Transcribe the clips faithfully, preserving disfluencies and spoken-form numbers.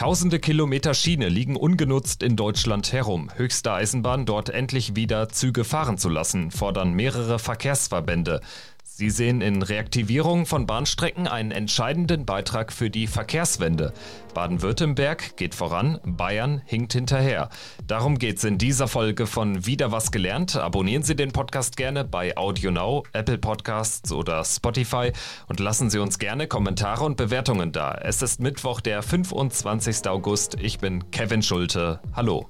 Tausende Kilometer Schiene liegen ungenutzt in Deutschland herum. Höchste Eisenbahn, dort endlich wieder Züge fahren zu lassen, fordern mehrere Verkehrsverbände. Sie sehen in Reaktivierung von Bahnstrecken einen entscheidenden Beitrag für die Verkehrswende. Baden-Württemberg geht voran, Bayern hinkt hinterher. Darum geht's in dieser Folge von Wieder was gelernt. Abonnieren Sie den Podcast gerne bei AudioNow, Apple Podcasts oder Spotify und lassen Sie uns gerne Kommentare und Bewertungen da. Es ist Mittwoch, der fünfundzwanzigsten August. Ich bin Kevin Schulte. Hallo.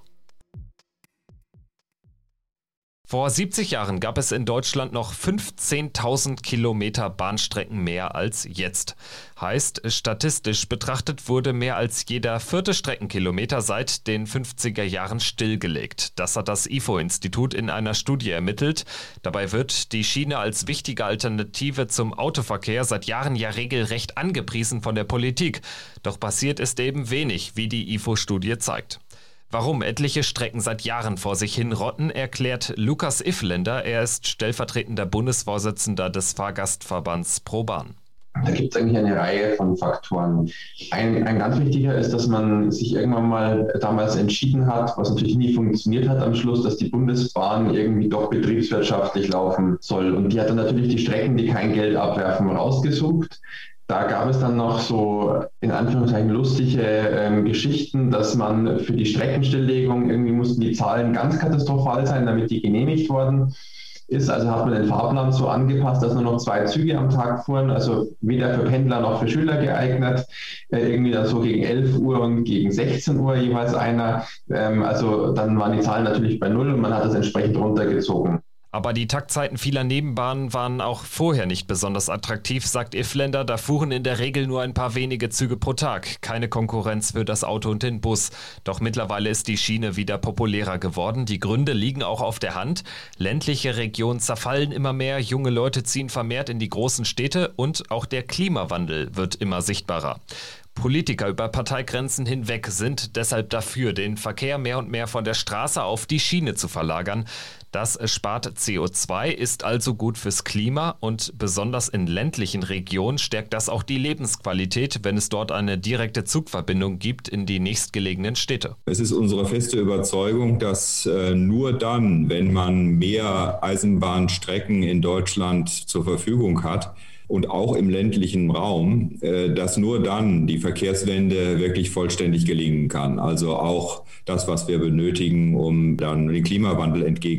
Vor siebzig Jahren gab es in Deutschland noch fünfzehntausend Kilometer Bahnstrecken mehr als jetzt. Heißt, statistisch betrachtet wurde mehr als jeder vierte Streckenkilometer seit den fünfziger Jahren stillgelegt. Das hat das I F O-Institut in einer Studie ermittelt. Dabei wird die Schiene als wichtige Alternative zum Autoverkehr seit Jahren ja regelrecht angepriesen von der Politik. Doch passiert ist eben wenig, wie die I F O-Studie zeigt. Warum etliche Strecken seit Jahren vor sich hin rotten, erklärt Lukas Iffländer. Er ist stellvertretender Bundesvorsitzender des Fahrgastverbands ProBahn. Da gibt es eigentlich eine Reihe von Faktoren. Ein, ein ganz wichtiger ist, dass man sich irgendwann mal damals entschieden hat, was natürlich nie funktioniert hat am Schluss, dass die Bundesbahn irgendwie doch betriebswirtschaftlich laufen soll. Und die hat dann natürlich die Strecken, die kein Geld abwerfen, rausgesucht. Da gab es dann noch so in Anführungszeichen lustige ähm, Geschichten, dass man für die Streckenstilllegung irgendwie mussten die Zahlen ganz katastrophal sein, damit die genehmigt worden ist. Also hat man den Fahrplan so angepasst, dass nur noch zwei Züge am Tag fuhren, also weder für Pendler noch für Schüler geeignet. Äh, irgendwie dann so gegen elf Uhr und gegen sechzehn Uhr jeweils einer. Ähm, also dann waren die Zahlen natürlich bei Null und man hat das entsprechend runtergezogen. Aber die Taktzeiten vieler Nebenbahnen waren auch vorher nicht besonders attraktiv, sagt Iffländer. Da fuhren in der Regel nur ein paar wenige Züge pro Tag. Keine Konkurrenz für das Auto und den Bus. Doch mittlerweile ist die Schiene wieder populärer geworden. Die Gründe liegen auch auf der Hand. Ländliche Regionen zerfallen immer mehr, junge Leute ziehen vermehrt in die großen Städte und auch der Klimawandel wird immer sichtbarer. Politiker über Parteigrenzen hinweg sind deshalb dafür, den Verkehr mehr und mehr von der Straße auf die Schiene zu verlagern. Das spart C O zwei, ist also gut fürs Klima und besonders in ländlichen Regionen stärkt das auch die Lebensqualität, wenn es dort eine direkte Zugverbindung gibt in die nächstgelegenen Städte. Es ist unsere feste Überzeugung, dass äh, nur dann, wenn man mehr Eisenbahnstrecken in Deutschland zur Verfügung hat, und auch im ländlichen Raum, dass nur dann die Verkehrswende wirklich vollständig gelingen kann. Also auch das, was wir benötigen, um dann den Klimawandel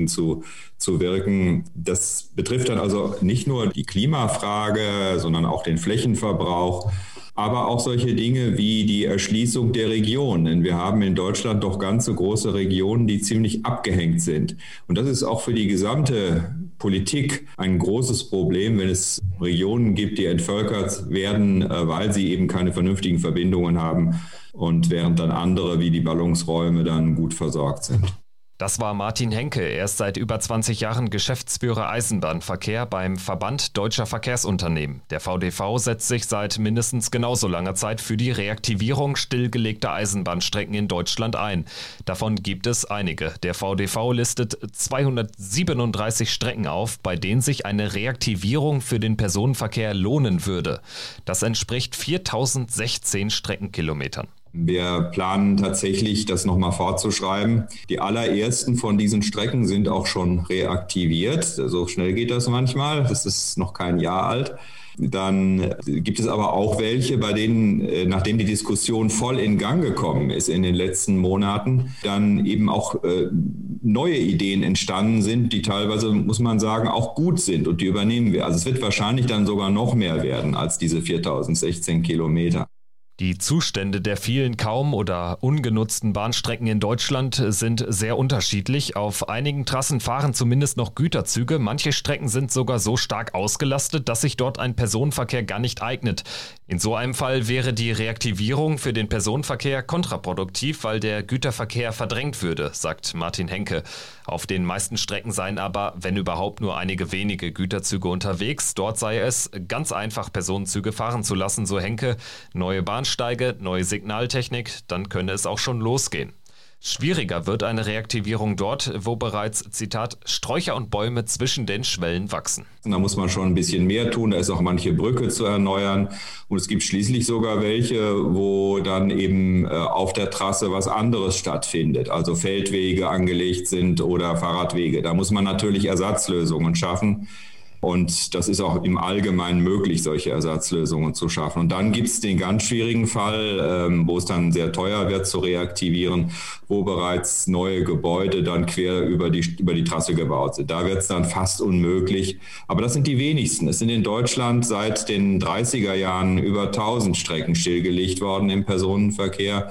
entgegenzuwirken. Das betrifft dann also nicht nur die Klimafrage, sondern auch den Flächenverbrauch. Aber auch solche Dinge wie die Erschließung der Regionen. Denn wir haben in Deutschland doch ganze große Regionen, die ziemlich abgehängt sind. Und das ist auch für die gesamte Politik ein großes Problem, wenn es Regionen gibt, die entvölkert werden, weil sie eben keine vernünftigen Verbindungen haben und während dann andere wie die Ballungsräume dann gut versorgt sind. Das war Martin Henke. Er ist seit über zwanzig Jahren Geschäftsführer Eisenbahnverkehr beim Verband Deutscher Verkehrsunternehmen. Der V D V setzt sich seit mindestens genauso langer Zeit für die Reaktivierung stillgelegter Eisenbahnstrecken in Deutschland ein. Davon gibt es einige. Der V D V listet zweihundertsiebenunddreißig Strecken auf, bei denen sich eine Reaktivierung für den Personenverkehr lohnen würde. Das entspricht viertausendsechzehn Streckenkilometern. Wir planen tatsächlich, das nochmal fortzuschreiben. Die allerersten von diesen Strecken sind auch schon reaktiviert. So schnell geht das manchmal. Das ist noch kein Jahr alt. Dann gibt es aber auch welche, bei denen, nachdem die Diskussion voll in Gang gekommen ist in den letzten Monaten, dann eben auch äh, neue Ideen entstanden sind, die teilweise, muss man sagen, auch gut sind und die übernehmen wir. Also es wird wahrscheinlich dann sogar noch mehr werden als diese viertausendsechzehn Kilometer. Die Zustände der vielen kaum oder ungenutzten Bahnstrecken in Deutschland sind sehr unterschiedlich. Auf einigen Trassen fahren zumindest noch Güterzüge. Manche Strecken sind sogar so stark ausgelastet, dass sich dort ein Personenverkehr gar nicht eignet. In so einem Fall wäre die Reaktivierung für den Personenverkehr kontraproduktiv, weil der Güterverkehr verdrängt würde, sagt Martin Henke. Auf den meisten Strecken seien aber, wenn überhaupt, nur einige wenige Güterzüge unterwegs. Dort sei es ganz einfach, Personenzüge fahren zu lassen, so Henke. Neue Bahnsteige, neue Signaltechnik, dann könne es auch schon losgehen. Schwieriger wird eine Reaktivierung dort, wo bereits, Zitat, Sträucher und Bäume zwischen den Schwellen wachsen. Da muss man schon ein bisschen mehr tun, da ist auch manche Brücke zu erneuern und es gibt schließlich sogar welche, wo dann eben auf der Trasse was anderes stattfindet, also Feldwege angelegt sind oder Fahrradwege. Da muss man natürlich Ersatzlösungen schaffen. Und das ist auch im Allgemeinen möglich, solche Ersatzlösungen zu schaffen. Und dann gibt es den ganz schwierigen Fall, ähm, wo es dann sehr teuer wird zu reaktivieren, wo bereits neue Gebäude dann quer über die, über die Trasse gebaut sind. Da wird es dann fast unmöglich. Aber das sind die wenigsten. Es sind in Deutschland seit den dreißiger Jahren über tausend Strecken stillgelegt worden im Personenverkehr.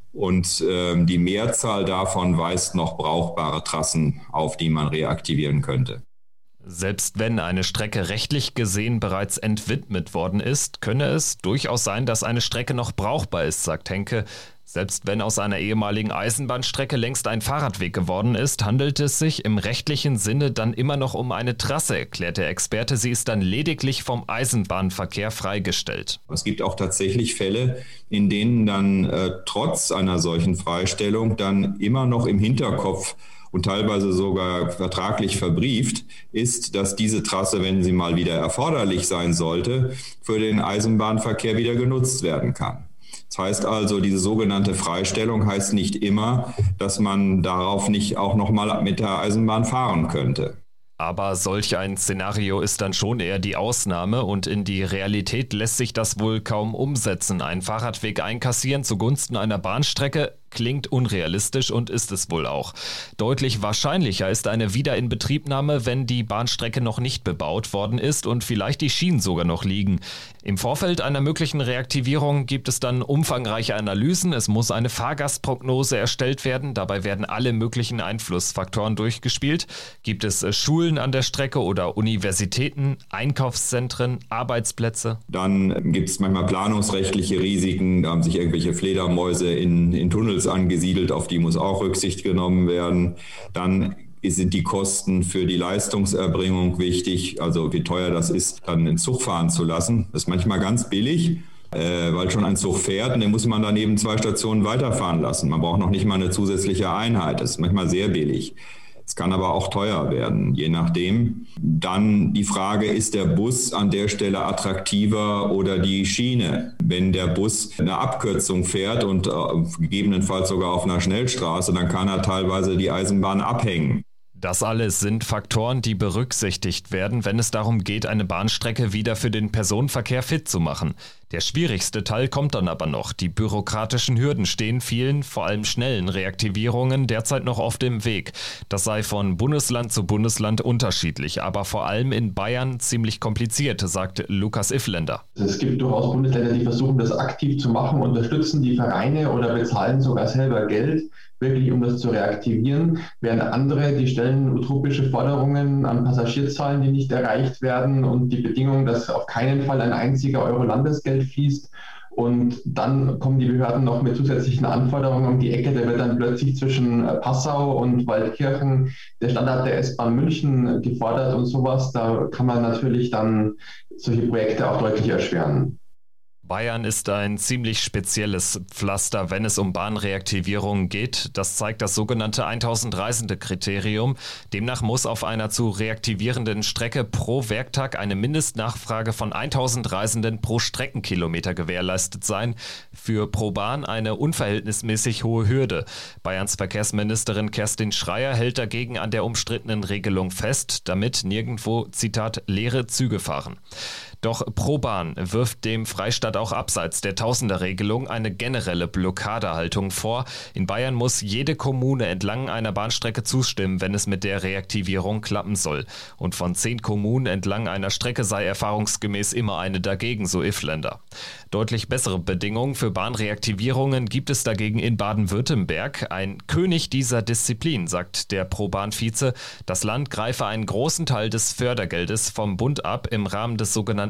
Und ähm, die Mehrzahl davon weist noch brauchbare Trassen auf, die man reaktivieren könnte. Selbst wenn eine Strecke rechtlich gesehen bereits entwidmet worden ist, könne es durchaus sein, dass eine Strecke noch brauchbar ist, sagt Henke. Selbst wenn aus einer ehemaligen Eisenbahnstrecke längst ein Fahrradweg geworden ist, handelt es sich im rechtlichen Sinne dann immer noch um eine Trasse, erklärt der Experte. Sie ist dann lediglich vom Eisenbahnverkehr freigestellt. Es gibt auch tatsächlich Fälle, in denen dann äh, trotz einer solchen Freistellung dann immer noch im Hinterkopf und teilweise sogar vertraglich verbrieft ist, dass diese Trasse, wenn sie mal wieder erforderlich sein sollte, für den Eisenbahnverkehr wieder genutzt werden kann. Das heißt also, diese sogenannte Freistellung heißt nicht immer, dass man darauf nicht auch nochmal mit der Eisenbahn fahren könnte. Aber solch ein Szenario ist dann schon eher die Ausnahme und in die Realität lässt sich das wohl kaum umsetzen. Einen Fahrradweg einkassieren zugunsten einer Bahnstrecke klingt unrealistisch und ist es wohl auch. Deutlich wahrscheinlicher ist eine Wiederinbetriebnahme, wenn die Bahnstrecke noch nicht bebaut worden ist und vielleicht die Schienen sogar noch liegen. Im Vorfeld einer möglichen Reaktivierung gibt es dann umfangreiche Analysen. Es muss eine Fahrgastprognose erstellt werden. Dabei werden alle möglichen Einflussfaktoren durchgespielt. Gibt es Schulen an der Strecke oder Universitäten, Einkaufszentren, Arbeitsplätze? Dann gibt es manchmal planungsrechtliche Risiken. Da haben sich irgendwelche Fledermäuse in, in Tunnels angesiedelt, auf die muss auch Rücksicht genommen werden. Dann sind die Kosten für die Leistungserbringung wichtig, also wie teuer das ist, dann einen Zug fahren zu lassen. Das ist manchmal ganz billig, äh, weil schon ein Zug fährt und den muss man dann eben zwei Stationen weiterfahren lassen. Man braucht noch nicht mal eine zusätzliche Einheit, das ist manchmal sehr billig. Es kann aber auch teuer werden, je nachdem. Dann die Frage, ist der Bus an der Stelle attraktiver oder die Schiene? Wenn der Bus eine Abkürzung fährt und äh, gegebenenfalls sogar auf einer Schnellstraße, dann kann er teilweise die Eisenbahn abhängen. Das alles sind Faktoren, die berücksichtigt werden, wenn es darum geht, eine Bahnstrecke wieder für den Personenverkehr fit zu machen. Der schwierigste Teil kommt dann aber noch. Die bürokratischen Hürden stehen vielen, vor allem schnellen Reaktivierungen derzeit noch oft im Weg. Das sei von Bundesland zu Bundesland unterschiedlich, aber vor allem in Bayern ziemlich kompliziert, sagt Lukas Iffländer. Es gibt durchaus Bundesländer, die versuchen, das aktiv zu machen, unterstützen die Vereine oder bezahlen sogar selber Geld, wirklich um das zu reaktivieren, während andere, die stellen utopische Forderungen an Passagierzahlen, die nicht erreicht werden und die Bedingung, dass auf keinen Fall ein einziger Euro Landesgeld fließt. Und dann kommen die Behörden noch mit zusätzlichen Anforderungen um die Ecke. Da wird dann plötzlich zwischen Passau und Waldkirchen der Standard der S-Bahn München gefordert und sowas. Da kann man natürlich dann solche Projekte auch deutlich erschweren. Bayern ist ein ziemlich spezielles Pflaster, wenn es um Bahnreaktivierungen geht. Das zeigt das sogenannte tausend Reisende-Kriterium. Demnach muss auf einer zu reaktivierenden Strecke pro Werktag eine Mindestnachfrage von tausend Reisenden pro Streckenkilometer gewährleistet sein. Für pro Bahn eine unverhältnismäßig hohe Hürde. Bayerns Verkehrsministerin Kerstin Schreier hält dagegen an der umstrittenen Regelung fest, damit nirgendwo, Zitat, leere Züge fahren. Doch pro Bahn wirft dem Freistaat auch abseits der Tausender-Regelung eine generelle Blockadehaltung vor. In Bayern muss jede Kommune entlang einer Bahnstrecke zustimmen, wenn es mit der Reaktivierung klappen soll. Und von zehn Kommunen entlang einer Strecke sei erfahrungsgemäß immer eine dagegen, so Iffländer. Deutlich bessere Bedingungen für Bahnreaktivierungen gibt es dagegen in Baden-Württemberg. Ein König dieser Disziplin, sagt der Pro-Bahn-Vize. Das Land greife einen großen Teil des Fördergeldes vom Bund ab im Rahmen des sogenannten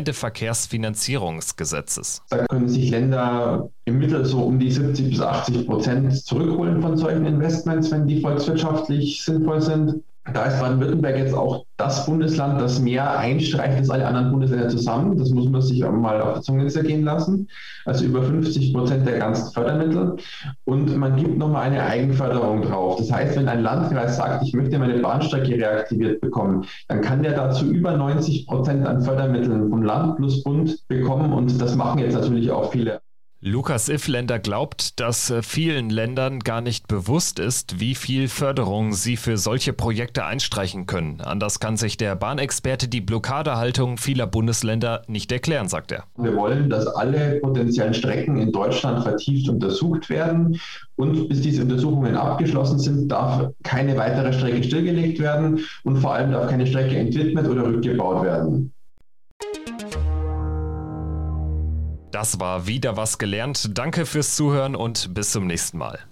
Gemeindeverkehrsfinanzierungsgesetzes. Da können sich Länder im Mittel so um die siebzig bis achtzig Prozent zurückholen von solchen Investments, wenn die volkswirtschaftlich sinnvoll sind. Da ist Baden-Württemberg jetzt auch das Bundesland, das mehr einstreicht als alle anderen Bundesländer zusammen. Das muss man sich mal auf der Zunge zergehen lassen. Also über fünfzig Prozent der ganzen Fördermittel. Und man gibt nochmal eine Eigenförderung drauf. Das heißt, wenn ein Landkreis sagt, ich möchte meine Bahnstrecke reaktiviert bekommen, dann kann der dazu über neunzig Prozent an Fördermitteln vom Land plus Bund bekommen. Und das machen jetzt natürlich auch viele. Lukas Iffländer glaubt, dass vielen Ländern gar nicht bewusst ist, wie viel Förderung sie für solche Projekte einstreichen können. Anders kann sich der Bahnexperte die Blockadehaltung vieler Bundesländer nicht erklären, sagt er. Wir wollen, dass alle potenziellen Strecken in Deutschland vertieft untersucht werden. Und bis diese Untersuchungen abgeschlossen sind, darf keine weitere Strecke stillgelegt werden und vor allem darf keine Strecke entwidmet oder rückgebaut werden. Das war wieder was gelernt. Danke fürs Zuhören und bis zum nächsten Mal.